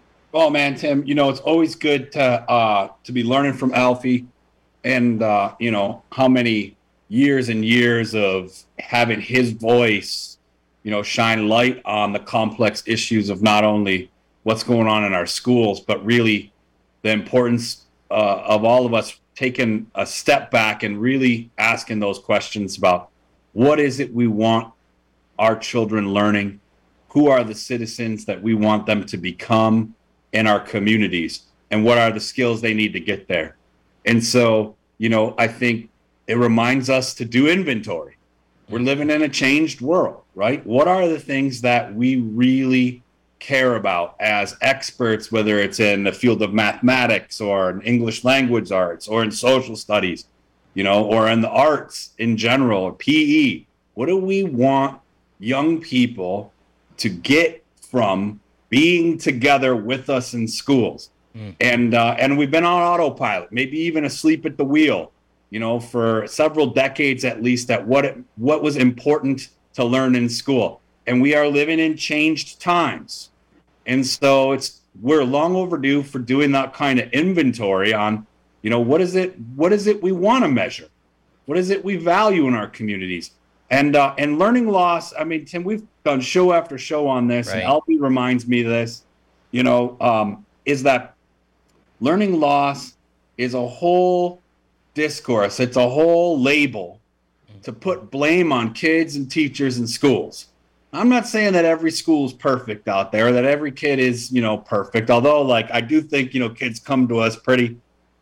Oh man, Tim, you know, it's always good to uh, to be learning from Alfie, and uh, you know, how many years and years of having his voice, you know, shine light on the complex issues of not only what's going on in our schools, but really the importance uh, of all of us taking a step back and really asking those questions about what is it we want our children learning, who are the citizens that we want them to become in our communities, and what are the skills they need to get there. And so, you know, I think it reminds us to do inventory. We're living in a changed world, right? What are the things that we really care about as experts, whether it's in the field of mathematics or in English language arts or in social studies, you know, or in the arts in general, or P E? What do we want young people to get from being together with us in schools? Mm. And uh, and we've been on autopilot, maybe even asleep at the wheel, you know, for several decades at least, at what it, what was important to learn in school. And we are living in changed times. And so it's we're long overdue for doing that kind of inventory on, you know, what is it what is it we want to measure? What is it we value in our communities? And uh, and learning loss, I mean, Tim, we've done show after show on this, right. And Alfie reminds me of this, you know, um, is that learning loss is a whole discourse. It's a whole label to put blame on kids and teachers and schools. I'm not saying that every school is perfect out there, that every kid is, you know, perfect. Although, like, I do think, you know, kids come to us pretty,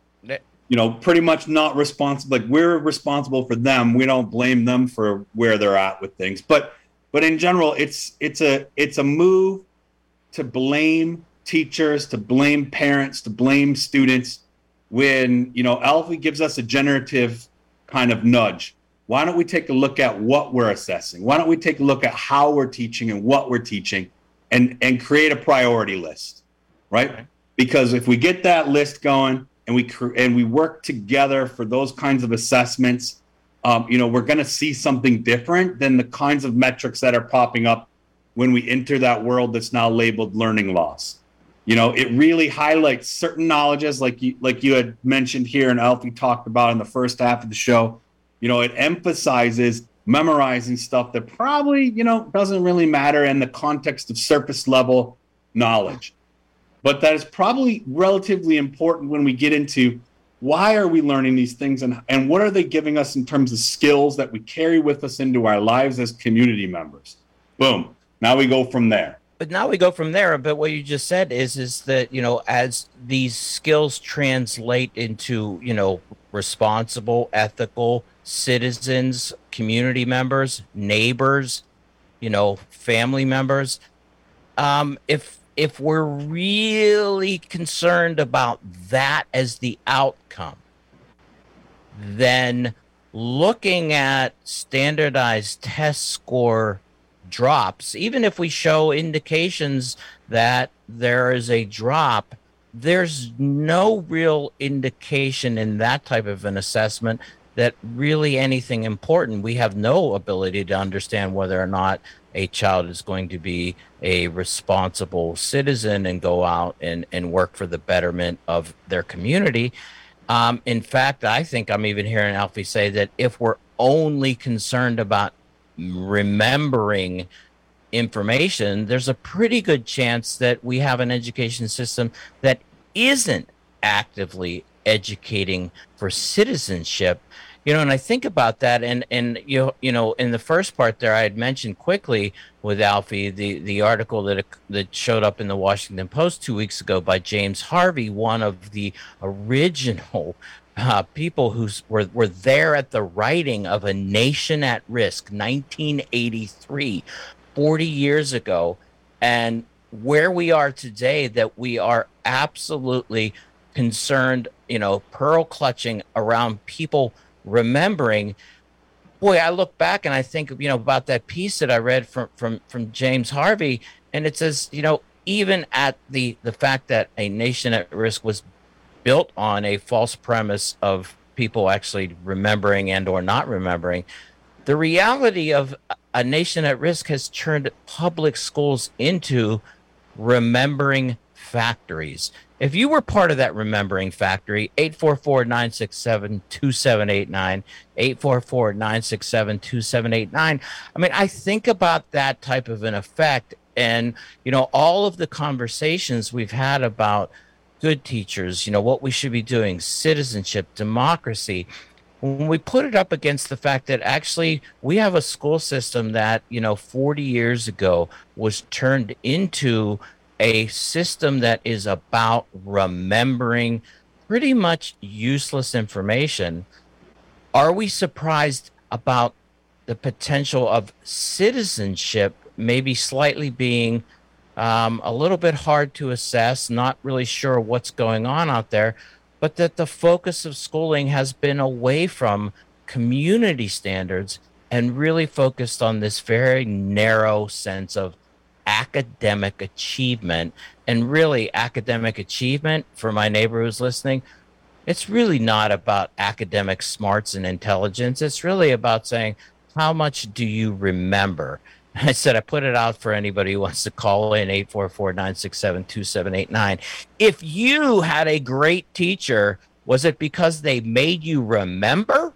you know, pretty much not responsible. Like, we're responsible for them. We don't blame them for where they're at with things. But, but in general, it's it's a it's a move to blame teachers, to blame parents, to blame students. When, you know, Alfie gives us a generative kind of nudge. Why don't we take a look at what we're assessing? Why don't we take a look at how we're teaching and what we're teaching, and, and create a priority list, right? Okay. Because if we get that list going and we cr- and we work together for those kinds of assessments, um, you know, we're going to see something different than the kinds of metrics that are popping up when we enter that world that's now labeled learning loss. You know, it really highlights certain knowledges, like you, like you had mentioned here and Alfie talked about in the first half of the show. You know, it emphasizes memorizing stuff that probably, you know, doesn't really matter in the context of surface level knowledge. But that is probably relatively important when we get into why are we learning these things, and, and what are they giving us in terms of skills that we carry with us into our lives as community members. Boom. Now we go from there. But now we go from there. But what you just said is, is that, you know, as these skills translate into, you know, responsible, ethical citizens, community members, neighbors, you know, family members, um, if if we're really concerned about that as the outcome, then looking at standardized test score drops, even if we show indications that there is a drop, there's no real indication in that type of an assessment that really anything important. We have no ability to understand whether or not a child is going to be a responsible citizen and go out and, and work for the betterment of their community. Um, in fact, I think I'm even hearing Alfie say that if we're only concerned about remembering information, there's a pretty good chance that we have an education system that isn't actively educating for citizenship. You know, and I think about that, and and you you know, in the first part there, I had mentioned quickly with Alfie the the article that that showed up in the Washington Post two weeks ago by James Harvey, one of the original uh, people who were were there at the writing of A Nation at Risk, nineteen eighty-three, forty years ago, and where we are today, that we are absolutely concerned, you know, pearl clutching around people remembering. Boy, I look back and I think, you know, about that piece that I read from from from James Harvey, and it says, you know, even at the the fact that A Nation at Risk was built on a false premise of people actually remembering and or not remembering, the reality of A Nation at Risk has turned public schools into remembering factories. If you were part of that remembering factory, eight four four, nine six seven, two seven eight nine, eight four four, nine six seven, two seven eight nine. I mean, I think about that type of an effect, and, you know, all of the conversations we've had about good teachers, you know, what we should be doing, citizenship, democracy, when we put it up against the fact that actually we have a school system that, you know, forty years ago was turned into a system that is about remembering pretty much useless information, are we surprised about the potential of citizenship maybe slightly being um, a little bit hard to assess, not really sure what's going on out there, but that the focus of schooling has been away from community standards and really focused on this very narrow sense of academic achievement? And really, academic achievement, for my neighbor who's listening, it's really not about academic smarts and intelligence. It's really about saying, how much do you remember? I said, I put it out for anybody who wants to call in, eight four four, nine six seven, two seven eight nine. If you had a great teacher, was it because they made you remember?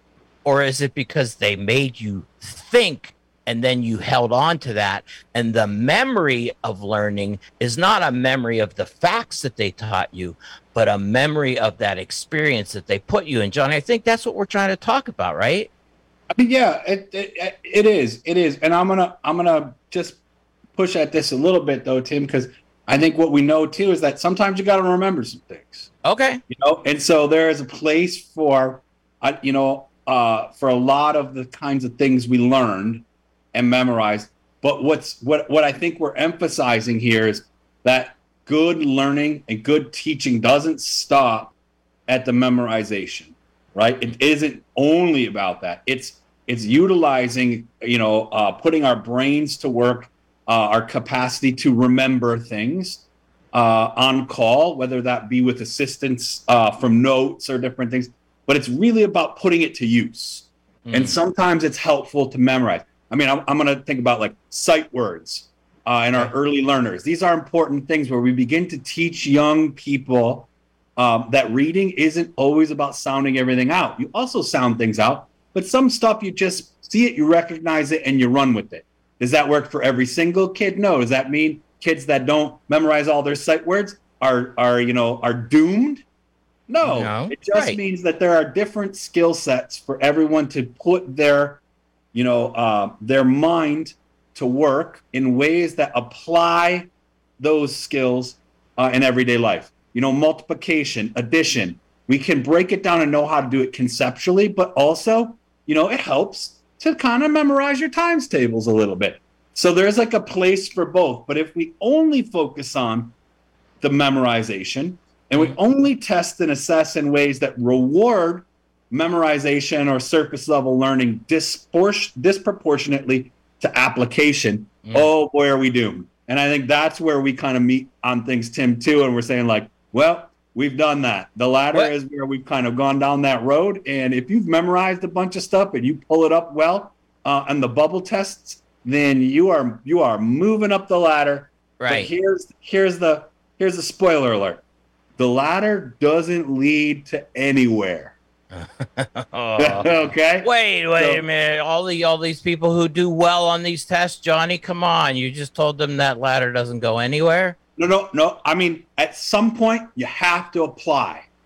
Or is it because they made you think and then you held on to that? And the memory of learning is not a memory of the facts that they taught you, but a memory of that experience that they put you in. John, I think that's what we're trying to talk about, right? I mean, yeah, it, it it is, it is, and I'm gonna I'm gonna just push at this a little bit though, Tim, because I think what we know too is that sometimes you got to remember some things. Okay. You know, and so there is a place for, uh, you know, uh, for a lot of the kinds of things we learned and memorized. But what's what what I think we're emphasizing here is that good learning and good teaching doesn't stop at the memorization, right? It isn't only about that. It's It's utilizing, you know, uh, putting our brains to work, uh, our capacity to remember things uh, on call, whether that be with assistance uh, from notes or different things. But it's really about putting it to use. Mm. And sometimes it's helpful to memorize. I mean, I'm, I'm going to think about like sight words uh, in our okay. early learners. These are important things where we begin to teach young people um, that reading isn't always about sounding everything out. You also sound things out. But some stuff, you just see it, you recognize it, and you run with it. Does that work for every single kid? No. Does that mean kids that don't memorize all their sight words are, are you know, are doomed? No. no it just right. means that there are different skill sets for everyone to put their, you know, uh, their mind to work in ways that apply those skills uh, in everyday life. You know, multiplication, addition. We can break it down and know how to do it conceptually, but also, you know, it helps to kind of memorize your times tables a little bit. So there's like a place for both. But if we only focus on the memorization and we only test and assess in ways that reward memorization or surface level learning dispor- disproportionately to application, mm. oh boy, are we doomed. And I think that's where we kind of meet on things, Tim, too. And we're saying like, well, we've done that. The latter what? is where we've kind of gone down that road. And if you've memorized a bunch of stuff and you pull it up well uh, on the bubble tests, then you are you are moving up the ladder. Right. But here's here's the here's the spoiler alert. The ladder doesn't lead to anywhere. oh. Okay. Wait, wait so, a minute. All the all these people who do well on these tests, Johnny, come on. You just told them that ladder doesn't go anywhere. No, no, no. I mean, at some point, you have to apply.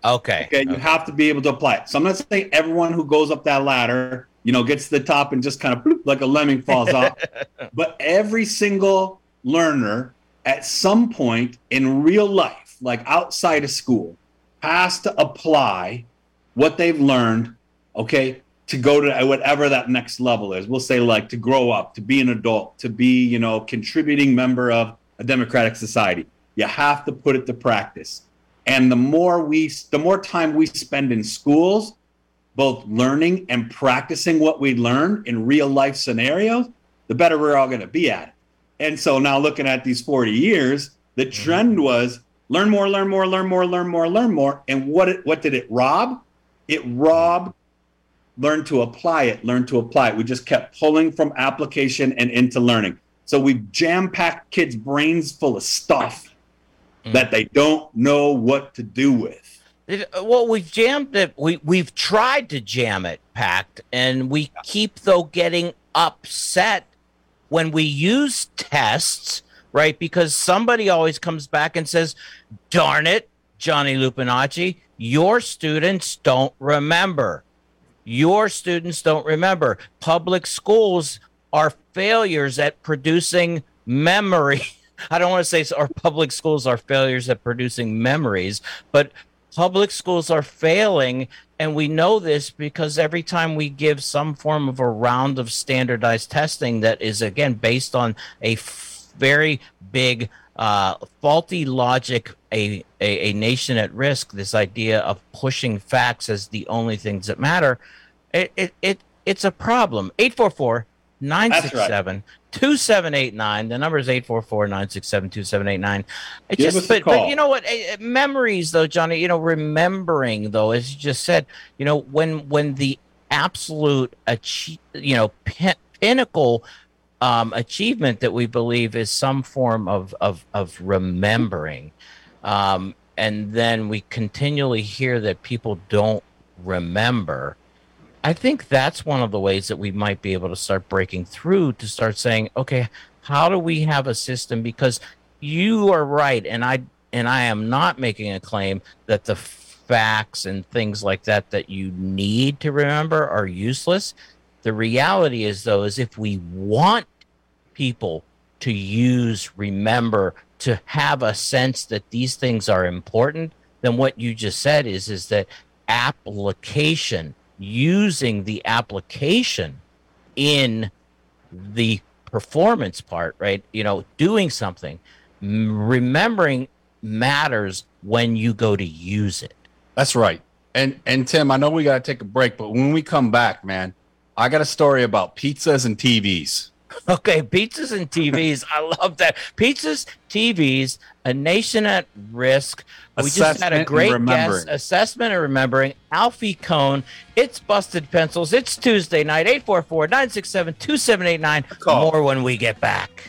Okay. Okay. You okay. have to be able to apply it. So I'm not saying everyone who goes up that ladder, you know, gets to the top and just kind of bloop, like a lemming falls off. But every single learner at some point in real life, like outside of school, has to apply what they've learned, okay, to go to whatever that next level is. We'll say like to grow up, to be an adult, to be, you know, contributing member of a democratic society. You have to put it to practice. And the more we, the more time we spend in schools, both learning and practicing what we learned in real life scenarios, the better we're all going to be at it. And so now looking at these forty years, the trend was learn more, learn more, learn more, learn more, learn more. And what it, what did it rob? It robbed learn to apply it, learn to apply it. We just kept pulling from application and into learning. So we jam-packed kids' brains full of stuff mm. that they don't know what to do with. It, well, we've jammed it. We, we've tried to jam it packed, and we keep, though, getting upset when we use tests, right? Because somebody always comes back and says, darn it, Johnny Lupinacci, your students don't remember. Your students don't remember. Public schools are failures at producing memory. I don't want to say our public schools are failures at producing memories, but public schools are failing. And we know this because every time we give some form of a round of standardized testing that is, again, based on a f- very big uh, faulty logic, a, a, a nation at risk, this idea of pushing facts as the only things that matter, it it, it it's a problem. eight four four, nine six seven, two seven eight nine. The number is eight four four, nine six seven, two seven eight nine. It Give just, us but, a call. but you know what? Uh, Memories, though, Johnny, you know, remembering, though, as you just said, you know, when when the absolute, achieve, you know, pin- pinnacle um, achievement that we believe is some form of, of, of remembering. Um, and then we continually hear that people don't remember. I think that's one of the ways that we might be able to start breaking through, to start saying, okay, how do we have a system? Because you are right, and I and I am not making a claim that the facts and things like that that you need to remember are useless. The reality is, though, is if we want people to use, remember, to have a sense that these things are important, then what you just said is, is that application, using the application in the performance part, right? You know, doing something, remembering matters when you go to use it. That's right. And and Tim, I know we got to take a break, but when we come back, man, I got a story about pizzas and T Vs. Okay, pizzas and T Vs. I love that. Pizzas, T Vs, a nation at risk. We just had a great guest. Assessment and remembering. Alfie Kohn. It's Busted Pencils. It's Tuesday night. eight four four, nine six seven, two seven eight nine. More when we get back.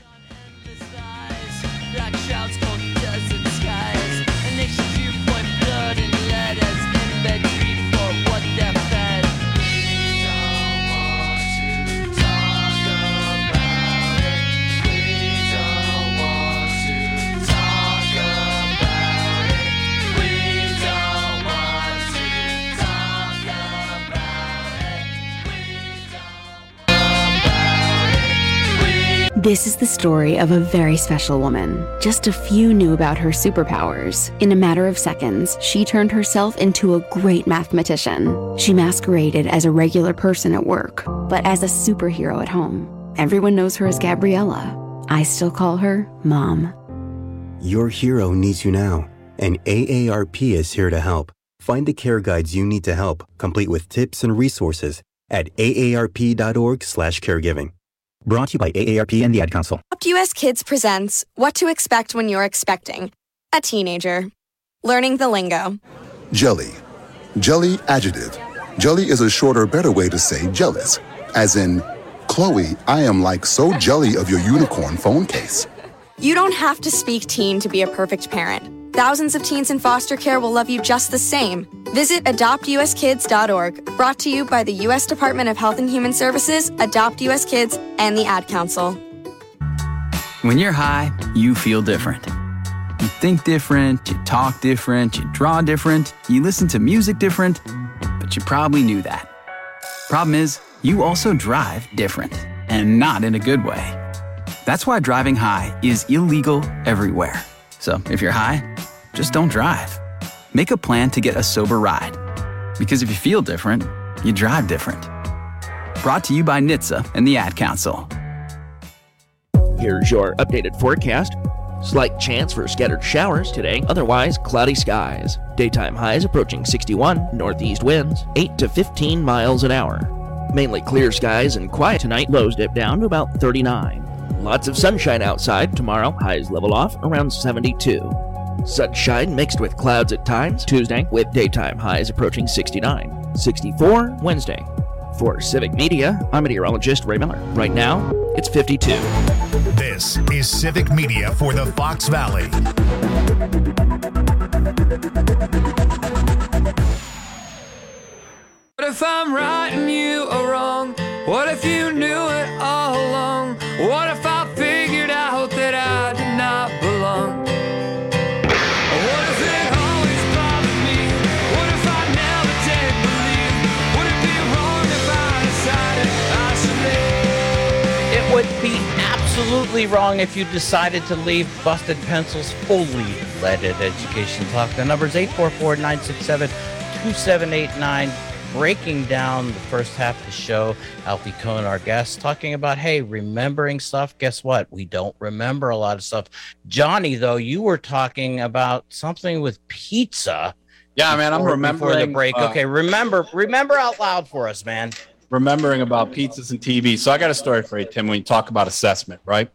This is the story of a very special woman. Just a few knew about her superpowers. In a matter of seconds, she turned herself into a great mathematician. She masqueraded as a regular person at work, but as a superhero at home. Everyone knows her as Gabriella. I still call her Mom. Your hero needs you now, and A A R P is here to help. Find the care guides you need to help, complete with tips and resources at A A R P dot org slash caregiving. Brought to you by A A R P and the Ad Council. Adopt U S Kids presents What to Expect When You're Expecting a Teenager. Learning the lingo. Jelly. Jelly adjective. Jelly is a shorter, better way to say jealous. As in, Chloe, I am like so jelly of your unicorn phone case. You don't have to speak teen to be a perfect parent. Thousands of teens in foster care will love you just the same. Visit adopt U S kids dot org. Brought to you by the U S Department of Health and Human Services, Adopt U S Kids, and the Ad Council. When you're high, you feel different. You think different, you talk different, you draw different, you listen to music different, but you probably knew that. Problem is, you also drive different, and not in a good way. That's why driving high is illegal everywhere. So if you're high, just don't drive. Make a plan to get a sober ride. Because if you feel different, you drive different. Brought to you by N H T S A and the Ad Council. Here's your updated forecast. Slight chance for scattered showers today, otherwise cloudy skies. Daytime highs approaching sixty-one, northeast winds eight to fifteen miles an hour. Mainly clear skies and quiet tonight, lows dip down to about thirty-nine. Lots of sunshine outside tomorrow, highs level off around seventy-two. Sunshine mixed with clouds at times Tuesday, with daytime highs approaching sixty-nine. sixty-four Wednesday. For Civic Media, I'm meteorologist Ray Miller. Right now, it's fifty-two. This is Civic Media for the Fox Valley. What if I'm right and you are wrong? What if you knew it all along? What if I figured out that I did not belong? What if it always bothered me? What if I never did believe? Would it be wrong if I decided I should leave? It would be absolutely wrong if you decided to leave Busted Pencil's fully leaded education talk. The number is eight four four, nine six seven, two seven eight nine. Breaking down the first half of the show, Alfie Kohn, our guest, talking about, hey, remembering stuff. Guess what? We don't remember a lot of stuff. Johnny, though, you were talking about something with pizza. Yeah, man, I'm before, remembering before the break. Uh, okay, remember, remember out loud for us, man. Remembering about pizzas and T V. So I got a story for you, Tim, when you talk about assessment, right?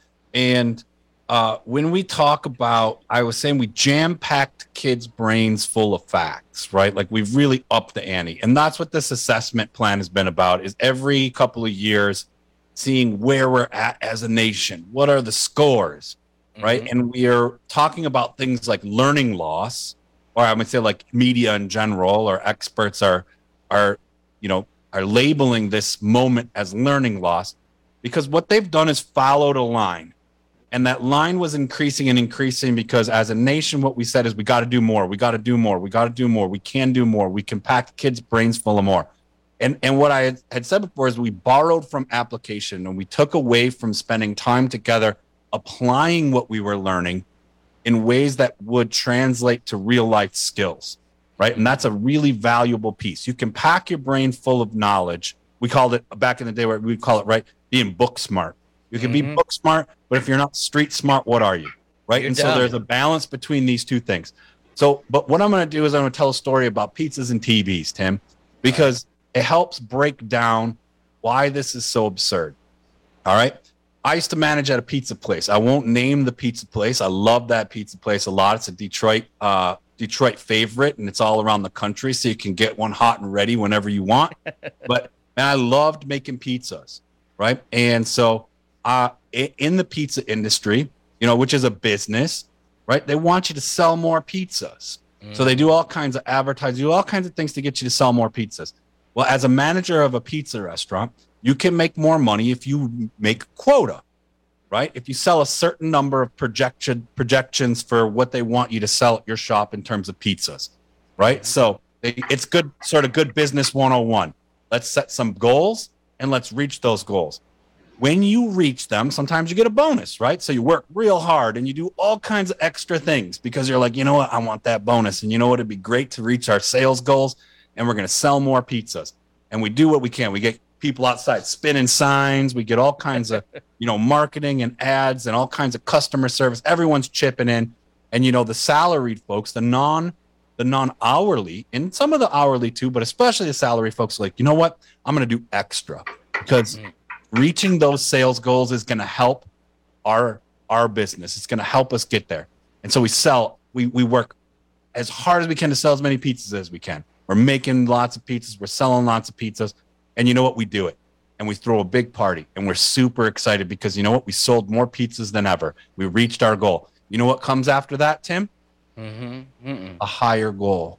And uh, when we talk about, I was saying we jam-packed kids' brains full of facts, right? Like we've really upped the ante. And that's what this assessment plan has been about, is every couple of years seeing where we're at as a nation. What are the scores, right? Mm-hmm. And we are talking about things like learning loss, or I would say like media in general, or experts are, are, you know, are labeling this moment as learning loss, because what they've done is followed a line. And that line was increasing and increasing because as a nation, what we said is we got to do more. We got to do more. We got to do more. We can do more. We can pack kids' brains full of more. And and what I had, had said before is we borrowed from application and we took away from spending time together applying what we were learning in ways that would translate to real life skills, right? And that's a really valuable piece. You can pack your brain full of knowledge. We called it back in the day where we call it, right, being book smart. You can mm-hmm. be book smart, but if you're not street smart, what are you? Right. You're and done. So there's a balance between these two things. So, but what I'm going to do is I'm going to tell a story about pizzas and T Vs, Tim, because it helps break down why this is so absurd. All right. I used to manage at a pizza place. I won't name the pizza place. I love that pizza place a lot. It's a Detroit, uh, Detroit favorite, and it's all around the country, so you can get one hot and ready whenever you want. But man, I loved making pizzas. Right. And so Uh, in the pizza industry, you know, which is a business, right? They want you to sell more pizzas. Mm. So they do all kinds of advertising, do all kinds of things to get you to sell more pizzas. Well, as a manager of a pizza restaurant, you can make more money if you make quota, right? If you sell a certain number of projection projections for what they want you to sell at your shop in terms of pizzas, right? Mm. So they, it's good, sort of good business one oh one. Let's set some goals and let's reach those goals. When you reach them, sometimes you get a bonus, right? So you work real hard and you do all kinds of extra things because you're like, you know what, I want that bonus. And you know what, it'd be great to reach our sales goals and we're going to sell more pizzas. And we do what we can. We get people outside spinning signs. We get all kinds of, you know, marketing and ads and all kinds of customer service. Everyone's chipping in. And, you know, the salaried folks, the non, the non-hourly, and some of the hourly too, but especially the salary folks are like, you know what, I'm going to do extra because mm-hmm. reaching those sales goals is going to help our our business. It's going to help us get there. And so we sell, we we work as hard as we can to sell as many pizzas as we can. We're making lots of pizzas. We're selling lots of pizzas. And you know what? We do it. And we throw a big party. And we're super excited because you know what? We sold more pizzas than ever. We reached our goal. You know what comes after that, Tim? Mm-hmm. Mm-mm. A higher goal.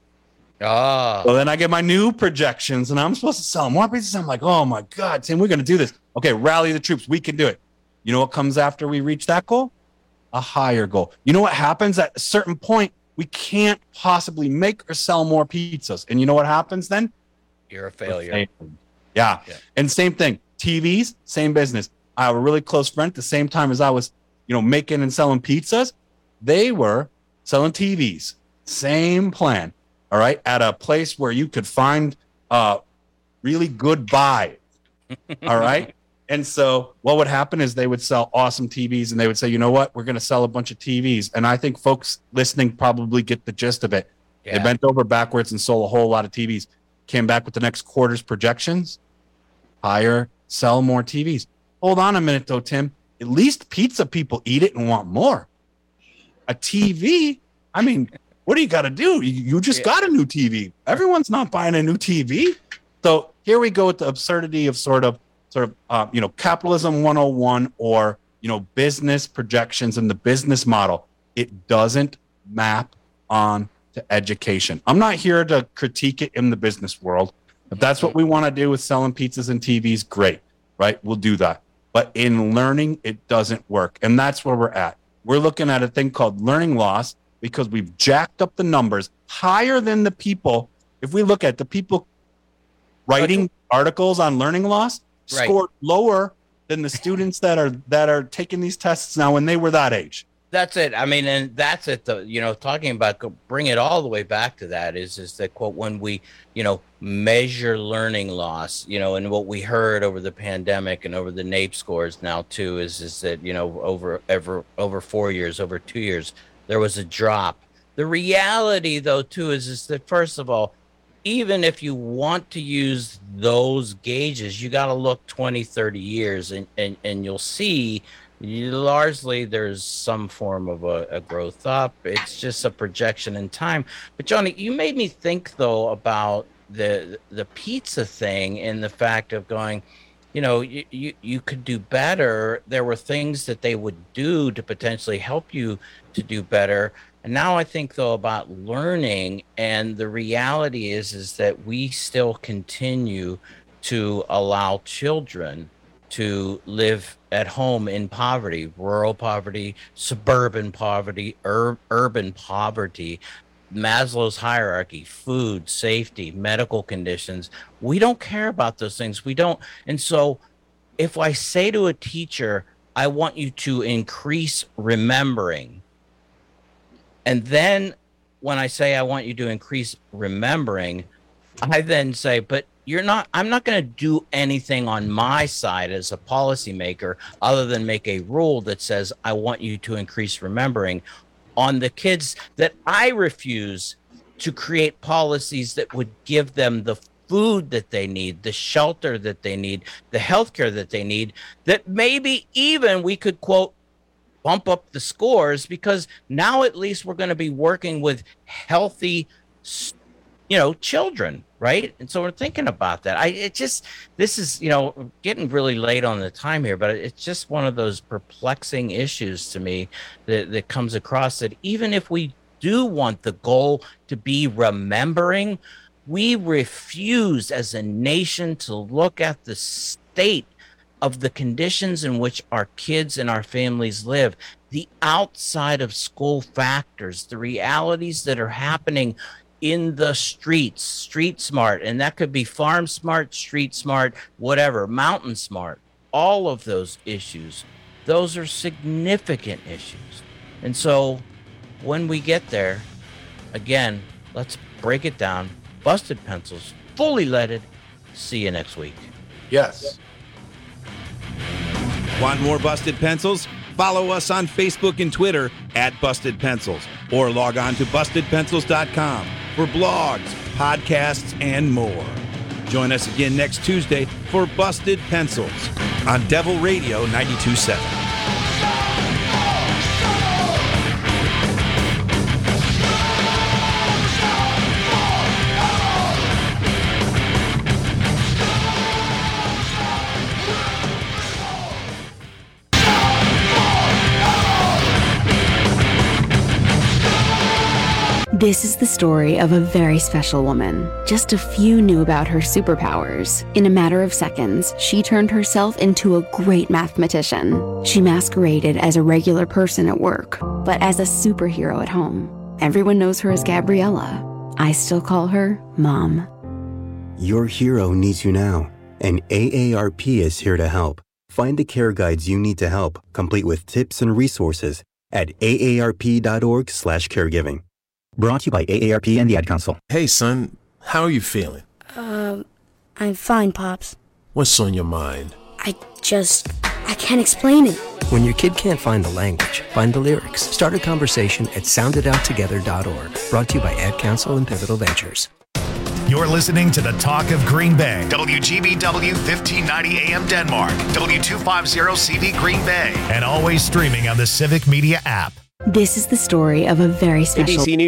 Ah. Well, then I get my new projections and I'm supposed to sell more pizzas. I'm like, oh my God, Tim, we're going to do this. Okay, rally the troops. We can do it. You know what comes after we reach that goal? a higher goal. You know what happens at a certain point? We can't possibly make or sell more pizzas. And you know what happens then? You're a failure. Yeah. yeah. And same thing. T Vs, same business. I have a really close friend at the same time as I was, you know, making and selling pizzas. They were selling T Vs. Same plan. All right. At a place where you could find uh really good buy. All right. And so what would happen is they would sell awesome T Vs and they would say, you know what, we're going to sell a bunch of T Vs. And I think folks listening probably get the gist of it. Yeah. They bent over backwards and sold a whole lot of T Vs. Came back with the next quarter's projections. Higher, sell more T Vs. Hold on a minute though, Tim. At least pizza people eat it and want more. A T V, I mean, what do you got to do? You, you just yeah. got a new T V. Everyone's not buying a new T V. So here we go with the absurdity of sort of sort of, uh, you know, capitalism one oh one or, you know, business projections and the business model. It doesn't map on to education. I'm not here to critique it in the business world. If that's what we want to do with selling pizzas and T Vs, great, right? We'll do that. But in learning, it doesn't work. And that's where we're at. We're looking at a thing called learning loss because we've jacked up the numbers higher than the people. If we look at the people writing articles on learning loss, right. scored lower than the students that are that are taking these tests now when they were that age. That's it. I mean, and that's it. The you know, talking about bring it all the way back to that is is that quote when we you know measure learning loss, you know, and what we heard over the pandemic and over the NAEP scores now too is is that you know over ever over four years, over two years, there was a drop. The reality though too is is that first of all, even if you want to use those gauges, you got to look twenty, thirty years and, and, and you'll see you, largely there's some form of a, a growth up. It's just a projection in time. But Johnny, you made me think though about the the pizza thing and the fact of going, you know, you, you, you could do better. There were things that they would do to potentially help you to do better. And now I think though about learning, and the reality is is that we still continue to allow children to live at home in poverty, rural poverty, suburban poverty, ur- urban poverty, Maslow's hierarchy, food, safety, medical conditions. We don't care about those things. We don't. And so if I say to a teacher, I want you to increase remembering, and then when I say I want you to increase remembering, I then say, but you're not, I'm not going to do anything on my side as a policymaker other than make a rule that says I want you to increase remembering on the kids that I refuse to create policies that would give them the food that they need, the shelter that they need, the healthcare that they need, that maybe even we could quote, bump up the scores, because now at least we're going to be working with healthy, you know, children, right? And so we're thinking about that. I it just this is, you know, getting really late on the time here, but it's just one of those perplexing issues to me that, that comes across that even if we do want the goal to be remembering, we refuse as a nation to look at the state of the conditions in which our kids and our families live, the outside of school factors, the realities that are happening in the streets, street smart, and that could be farm smart, street smart, whatever, mountain smart, all of those issues, those are significant issues. And so when we get there, again, let's break it down. Busted Pencils, fully leaded. See you next week. Yes. Want more Busted Pencils? Follow us on Facebook and Twitter at Busted Pencils, or log on to busted pencils dot com for blogs, podcasts, and more. Join us again next Tuesday for Busted Pencils on Devil Radio ninety-two point seven. This is the story of a very special woman. Just a few knew about her superpowers. In a matter of seconds, she turned herself into a great mathematician. She masqueraded as a regular person at work, but as a superhero at home. Everyone knows her as Gabriella. I still call her Mom. Your hero needs you now, and A A R P is here to help. Find the care guides you need to help, complete with tips and resources at A A R P dot org slash caregiving. Brought to you by A A R P and the Ad Council. Hey, son, how are you feeling? Um, I'm fine, Pops. What's on your mind? I just, I can't explain it. When your kid can't find the language, find the lyrics. Start a conversation at sound it out together dot org. Brought to you by Ad Council and Pivotal Ventures. You're listening to the Talk of Green Bay. W G B W fifteen ninety A M Denmark. W two fifty C V Green Bay. And always streaming on the Civic Media app. This is the story of a very special...